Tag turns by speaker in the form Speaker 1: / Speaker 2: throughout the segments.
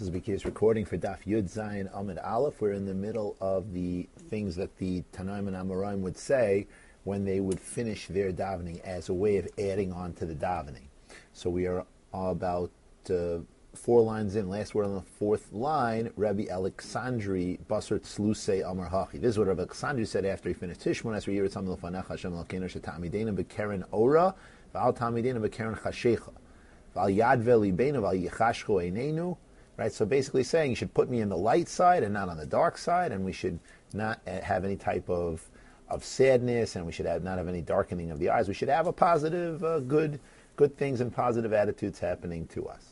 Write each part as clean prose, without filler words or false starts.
Speaker 1: This is Bekir's recording for Daf Yud Zayin Amud Aleph. We're in the middle of the things that the Tanaim and Amoraim would say when they would finish their davening as a way of adding on to the davening. So we are about 4 lines in. Last word on the 4th line, Rabbi Alexandri Basar Tzlusei Amar Hachi. This is what Rabbi Alexandri said after he finished Tishmon Esrei Yirat Samil Fanecha Hashem Elokeinu Shetamidena Bekeren Ora V'al Tamidena Bekeren Chashecha V'al Yadve Libeinu V'al Yichashcho Einenu. Right, so basically saying you should put me in the light side and not on the dark side, and we should not have any type of sadness, and we should not have any darkening of the eyes. We should have a positive, good things and positive attitudes happening to us.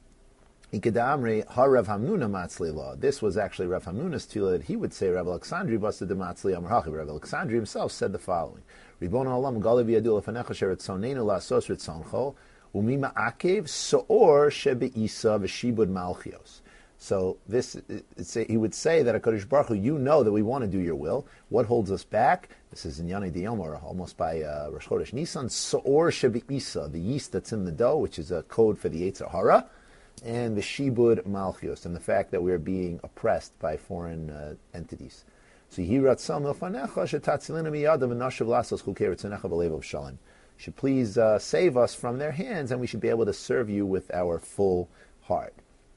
Speaker 1: Ikadamri Harav Hamnuna Matzli Law. This was actually Rav Hamnuna's tefillah that he would say. Rav Alexandri Basta de Matzli Amar Hachi. Rav Alexandri himself said the following: Ribon Olam Gali V'Yadu Lefanecha Sheretzonenu La'asos Ritzoncho. Umima akev soor shebeisa v'shibud malchios. So this, he would say that HaKadosh Baruch Hu, you know that we want to do your will. What holds us back? This is in Yanei Diyom, almost by Rosh Chodesh Nisan. Soor shebeisa, the yeast that's in the dough, which is a code for the Yetzer Hara, and the shibud malchios, and the fact that we are being oppressed by foreign entities. So Yiratzam milfanecha shetatzilina miyadav v'nashav lasos chukei ritzonecha b'levav shalom. Should please save us from their hands, and we should be able to serve you with our full heart.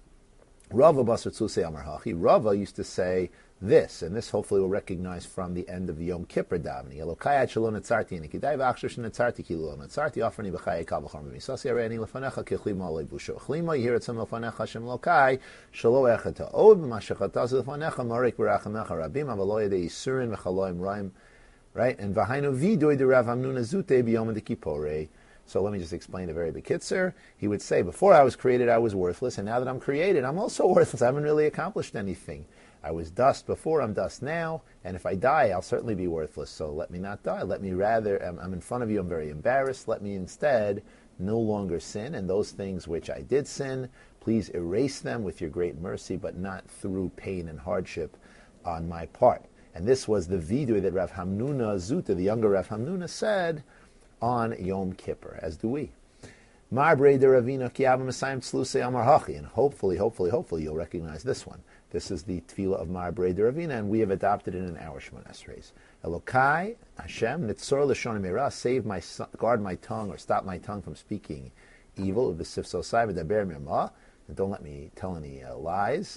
Speaker 1: Rava Basar Tzlusei Amar Hachi. Rava used to say this, and this hopefully we'll recognize from the end of the Yom Kippur davening. Elokai ad shelo netzarti nikidai v'achshir shenetzarti ki lo netzarti offerni b'chayei kal v'chor v'misasi areini lefanecha kichlima olei v'usho chlima yihir etzem lefanecha Hashem Elokai shelo echeta od v'mashachataz lefanecha marek v'rachamecha rabim avalo yedei yisurin v'chaloim raim. Right? And Vahainu Vidoy de Rav Hamnuna Zute B'Yom Kippurei. So let me just explain a very bekitzer. He would say, before I was created, I was worthless, and now that I'm created, I'm also worthless. I haven't really accomplished anything. I was dust before, I'm dust now, and if I die, I'll certainly be worthless. So let me not die. Let me rather, I'm in front of you, I'm very embarrassed. Let me instead no longer sin, and those things which I did sin, please erase them with your great mercy, but not through pain and hardship on my part. And this was the vidui that Rav Hamnuna Zuta, the younger Rav Hamnuna, said on Yom Kippur, as do we. Mar Brei de Ravina ki Abba Masayim Tzlusei Amar Hachi. And hopefully you'll recognize this one. This is the tefillah of Mar Brei de Ravina, and we have adopted it in our Shemon Esreis. Elokai Hashem Nitzor L'shon Meira, save my, guard my tongue, or stop my tongue from speaking evil. V'sif Sosai v'daber mirma, and don't let me tell any lies.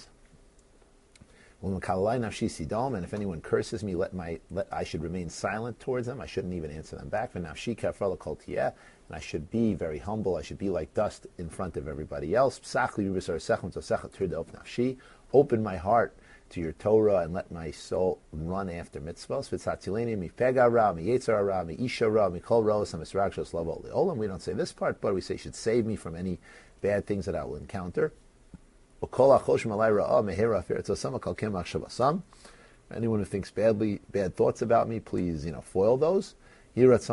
Speaker 1: And if anyone curses me, I should remain silent towards them. I shouldn't even answer them back. And I should be very humble. I should be like dust in front of everybody else. Open my heart to your Torah and let my soul run after mitzvahs. We don't say this part, but we say should save me from any bad things that I will encounter. Anyone who thinks bad thoughts about me, please, foil those. Right?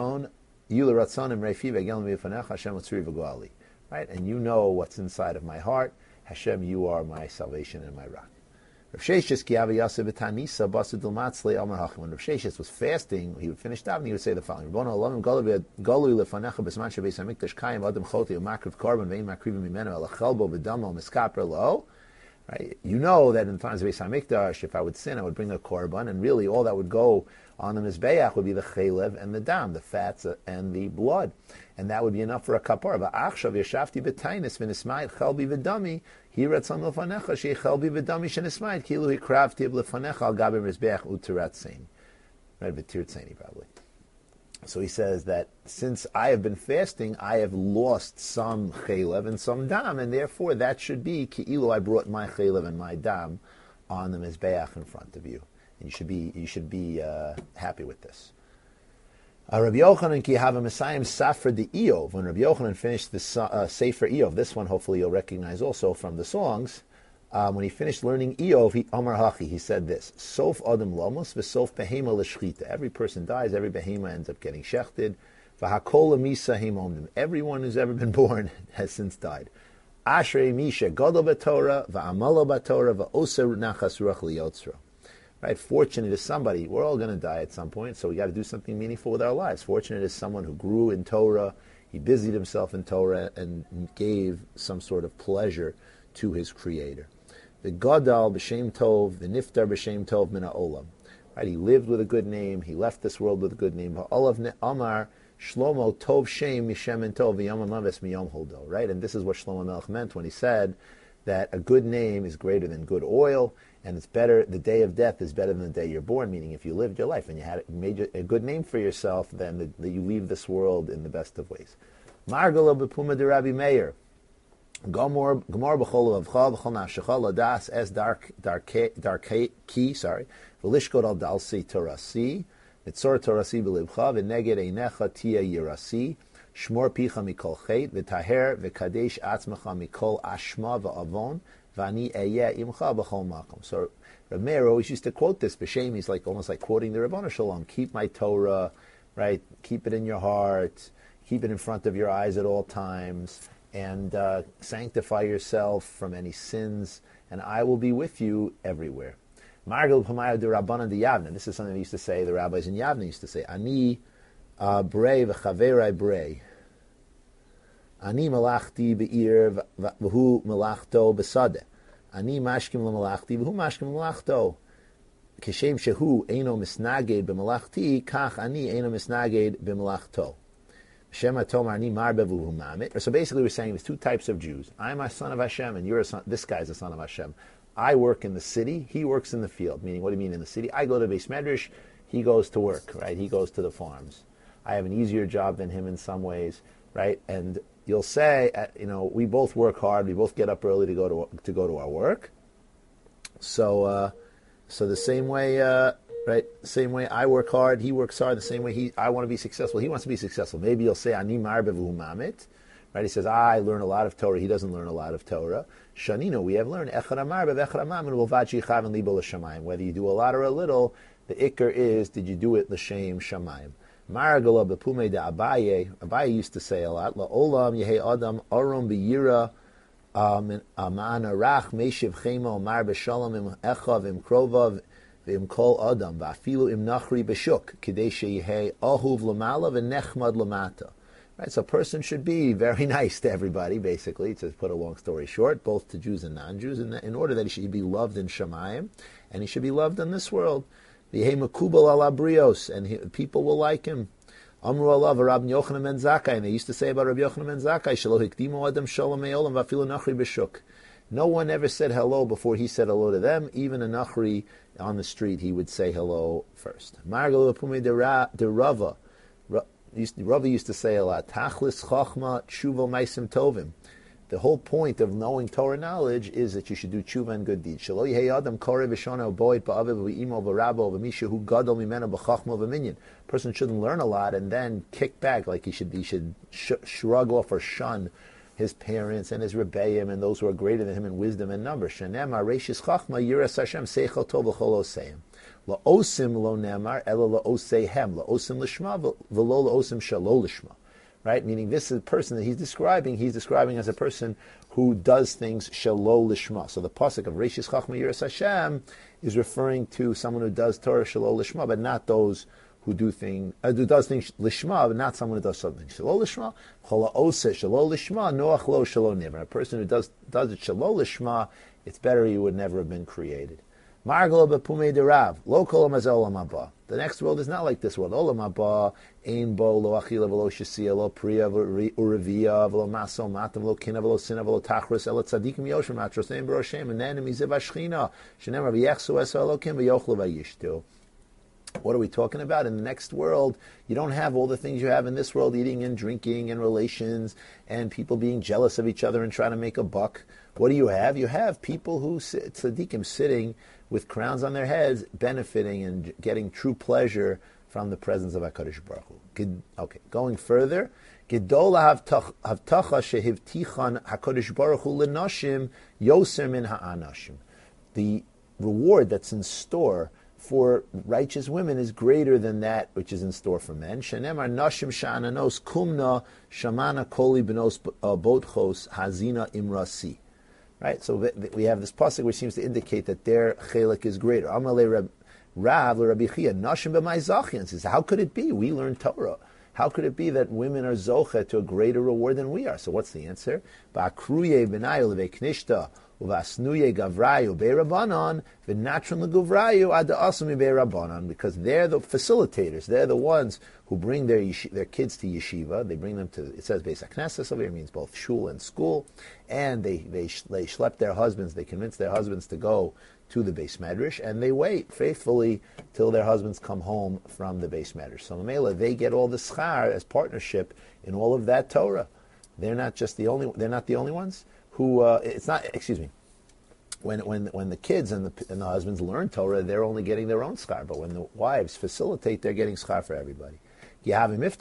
Speaker 1: And you know what's inside of my heart. Hashem, you are my salvation and my rock. When Rav Sheshes was fasting, he would finish davening, he would say the following: right? You know that in times of Beis Hamikdash, if I would sin, I would bring a korban, and really all that would go on the Mizbeach would be the chaylev and the dam, the fats and the blood, and that would be enough for a kapara. V'achshav yashavti b'tainis v'nismayit chalbi v'dami hiratzon l'fanecha she'chalbi v'dami she'nismayit kilu hikravti b'lefanecha al gabi Mizbeach u'tiratzein. Right, v'tirtzeini probably. So he says that since I have been fasting, I have lost some chaylev and some dam, and therefore that should be ki'ilu, I brought my chaylev and my dam on the Mizbeach in front of you. And you should be happy with this. Rabbi Yochanan ki hava Messiah Safra de Eov. When Rabbi Yochanan finished the Sefer Eov, this one hopefully you'll recognize also from the songs. When he finished learning Eov, Amar Hachi, he said this: Sof Adam Lomos v'Sof Behema l'Shchita. Every person dies, every behema ends up getting shechted. V'Hakol Misa Hemomdim. Everyone who's ever been born has since died. Ashrei Misha Gadol b'Torah v'Amalo b'Torah v'Oser Nachas Ruach Liyotzro. Right? Fortunate is somebody. We're all going to die at some point, so we got to do something meaningful with our lives. Fortunate is someone who grew in Torah, he busied himself in Torah, and gave some sort of pleasure to his Creator. the Gadal b'Shem Tov, the Niftar b'Shem Tov min ha'olam. Right, he lived with a good name. He left this world with a good name. Ha'olav Amar Shlomo Tov Shem Mishem and Tov v'Yom Amaves miyom holdo. Right, and this is what Shlomo Melech meant when he said that a good name is greater than good oil, and it's better. The day of death is better than the day you're born. Meaning, if you lived your life and you made a good name for yourself, then you leave this world in the best of ways. Margala b'Puma de Rabbi Meir. Gomor b'chol avcha v'chol nafshecha ladas es darki. Sorry. V'lishkot al dalsi torasi. Mitzor torasi b'libcha v'neged einecha tia yirasi. Shmor picha mikol chet v'taher v'kadesh atzmacha mikol ashma v'avon v'ani eyeh imcha b'chol makom. So Reb Meir always used to quote this. B'shem, he's almost like quoting the Rebbeinu Shalom. Keep my Torah, right? Keep it in your heart. Keep it in front of your eyes at all times. And sanctify yourself from any sins, and I will be with you everywhere. Margel Pamaya de Rabbanan de Yavna. This is something they used to say, the rabbis in Yavna used to say, Ani brei v'chaverai brei. Ani malachti be'ir v'hu malachto b'sadeh. Ani mashkim l'malachti v'hu mashkim l'malachto. Kishem shehu eino misnaged b'malachti, kach ani eino misnaged b'malachto. So basically we're saying there's two types of Jews. I'm a son of Hashem, and you're a son, this guy's a son of Hashem. I work in the city, he works in the field. Meaning, what do you mean in the city? I go to Beis Medrash, he goes to work, right? He goes to the farms. I have an easier job than him in some ways, right? And you'll say, we both work hard, we both get up early to go to our work. So the same way, right? Same way I work hard, he works hard. The same way I want to be successful, he wants to be successful. Maybe you'll say, Ani marbe v'hu mamit. Right? He says, I learn a lot of Torah. He doesn't learn a lot of Torah. Shanino, we have learned, Echad amar b'echad amam and v'vachi chav and libo l'shamayim. Whether you do a lot or a little, the ikr is, did you do it l'shem shamayim? Maragala b'pumei de Abaye. Abaye used to say a lot, la'olam yehei adam arum b'yira ma'ana rach meshiv chemo mar b'shalom im echav im krovav v'im kol adam v'afilu im nachri b'shuk k'dei sheyehei ahuv l'mala v'nechmad l'mata. Right, so a person should be very nice to everybody, basically, to put a long story short, both to Jews and non-Jews, in order that he should be loved in Shamayim, and he should be loved in this world. V'yehei makubal ala brios, and people will like him. Amru alav Rabbi Yochanan ben Zakkai, and they used to say about Rabbi Yochanan ben Zakkai, shelo hikdimu adam shalom me'olam v'afilu nachri b'shuk. No one ever said hello before he said hello to them. Even a nachri on the street, he would say hello first. Margalu apumei de Rava. Rava used to say a lot, Tachlis Chachma Tshuva Maisim Tovim. The whole point of knowing Torah knowledge is that you should do tshuva and good deeds. Shelo yehei adam koreh v'shona boyd ba'aviv v'imo v'rabo v'misha hu gadol mimeno b'chachma v'minyan. Person shouldn't learn a lot and then kick back like he should shrug off or shun his parents and his rebbeim and those who are greater than him in wisdom and number. Shenemar reishis chachma yiras Hashem seichel tov v'chol oseim. La'osim lo nemar ela la'oseihem. La'osim l'shma v'lo la'osim shalo l'shma. Right? Meaning this is a person that he's describing as a person who does things shalo l'shma. So the pasuk of Reishis Chachma Yiras Hashem is referring to someone who does Torah shalo l'shma, but not those who does things lishma, but not someone who does something shalo l'shma. Chola ose shalo l'shma, noach lo shalo never. A person who does it shalo l'shma, it's better he would never have been created. Margala b'pumei de Rav, lo kol hamazeh olam haba. The next world is not like this world. Olam haba, ein bo lo achila v'lo shesiya, lo priya v'ureviyah, v'lo maso matam, v'lo kina v'lo sina, v'lo tachrus, elo tzadikim yoshem, atroseim b'roshem, and then mizev hashchina, shenemar v'yechsu eso elokim v'yochlu v'yishtu. What are we talking about? In the next world, you don't have all the things you have in this world, eating and drinking and relations and people being jealous of each other and trying to make a buck. What do you have? You have people who, tzaddikim, sitting with crowns on their heads, benefiting and getting true pleasure from the presence of HaKadosh Baruch Hu. Okay, going further, Gedola havtacha shehivtichan HaKadosh Baruch Hu l'noshim yoser min ha'anashim. The reward that's in store for righteous women is greater than that which is in store for men. Shenemar nashim sha'ananos kumna shamana koli benos bodchos hazina imrasi. Right, so we have this pasuk which seems to indicate that their chelik is greater. Amalei Rav Rabbi Chia nashim b'may zachian says, how could it be? We learn Torah. How could it be that women are zocha to a greater reward than we are? So what's the answer? Ba'akruye b'nayu levei knishta Uvasnuye gavrayu beirabanan v'natron leguvrayu ad asumi beirabanan, because they're the facilitators. They're the ones who bring their kids to yeshiva. They bring them to, it says Beis HaKnesses over here, means both shul and school, and they schlep their husbands. They convince their husbands to go to the Beis Medrash, and they wait faithfully till their husbands come home from the Beis Medrash. So Mamela, they get all the schar as partnership in all of that Torah. They're not the only ones who. It's not. Excuse me. When the kids and the husbands learn Torah, they're only getting their own schar. But when the wives facilitate, they're getting schar for everybody. When the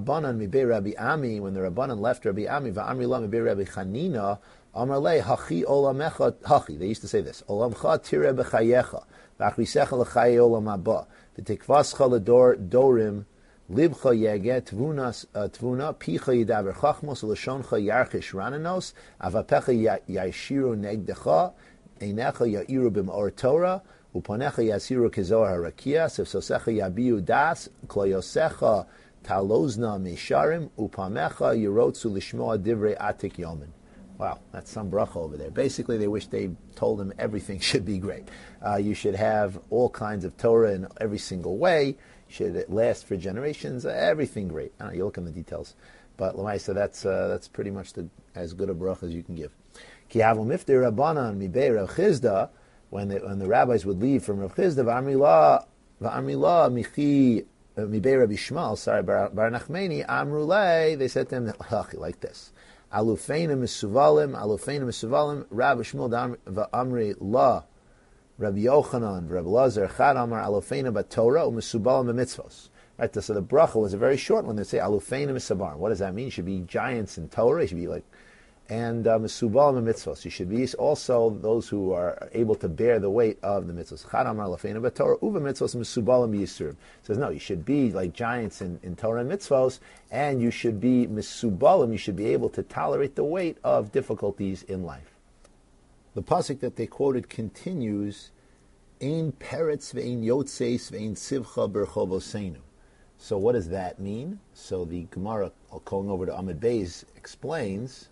Speaker 1: Rabbanan left Rabbi Ami, va'amri la mibei Rabbi Chanina, amar le hachi olamecha hachi. They used to say this: Olamcha tire b'chayecha, v'achrisecha l'chaye olam haba, v'tikvascha l'dor dorim, libcha yege tvuna, picha yidaber chachmos, l'shoncha yarchish rananos, avapecha yashiru negdecha, einecha ya'iru b'ma'or Torah, upanecha yasiru kezohar harakia, sefsosecha yabiu das, kloyosecha talozna misharim, upamecha yirotzu lishmoa divrei atik yomin. Wow, that's some bracha over there. Basically, they wish they told him everything should be great. You should have all kinds of Torah in every single way. Should last for generations. Everything great. I don't know, you look in the details. But Lamaisa, that's pretty much as good a bracha as you can give. Ki havu mifter Rabbanan mibei Rav Chizda, when the rabbis would leave from Rav Chizda, v'amri la michi mibei Rabbi Shmuel, sorry, Bar Nachmani, amru lei, they said to him like this: Alufeina misuvalim, Rabbi Shmuel v'amri la, Rabbi Yochanan, Rabbi Lazar, Chad Amar Alufeina b'Torah u'misubalim b'mitzvos. Right, so the bracha was a very short one. They say Alufeina misabar. What does that mean? You should be giants in Torah. You should be like, and misubalim b'mitzvos. You should be also those who are able to bear the weight of the mitzvos. Chad Amar Alufeina b'Torah u'v'mitzvos misubalim b'yisurim. Says no, you should be like giants in Torah and mitzvos, and you should be misubalim. You should be able to tolerate the weight of difficulties in life. The pasuk that they quoted continues, Ein peretz ve'ein yotzeis ve'ein sivcha berchovoseinu. So what does that mean? So the Gemara, going over to Amud Beis, explains,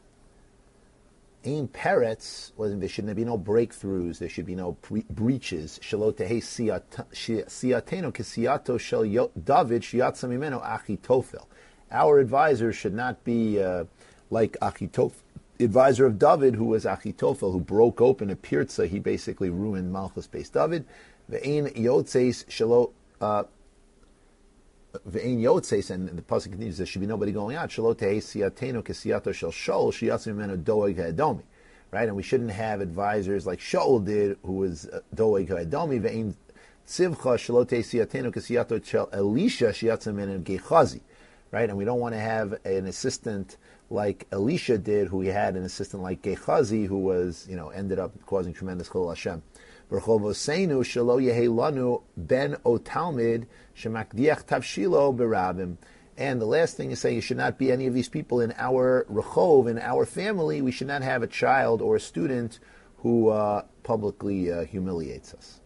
Speaker 1: Ein peretz, there should be no breakthroughs, there should be no breaches. Shelo tehei siyatenu kesiyato shel David sheyatza mimeno Achitofel. Our advisors should not be like Achitofel, advisor of David, who was Achitofel, who broke open a pirza. He basically ruined Malchus Beis David. Ve'ein yotzeis shelo ve'ein yotzeis, and the pasuk continues, there should be nobody going out. Shelo tehei siyatenu kesiyato shel Shaul sheyatza mimeno doeg ha'edomi. Right, and we shouldn't have advisors like Shaul did, who was doeg ha'edomi. Ve'ein tzivcha shelo tehei siyatenu kesiyato shel Elisha sheyatza mimeno gechazi. Right, and we don't want to have an assistant like Elisha did, who he had an assistant like Gehazi, who was, ended up causing tremendous chilul Hashem. V'rchovoseinu shelo yehei lanu ben o talmid shemakdiach tavshilo berabim. And the last thing is saying, you should not be any of these people in our rechov, in our family. We should not have a child or a student who publicly humiliates us.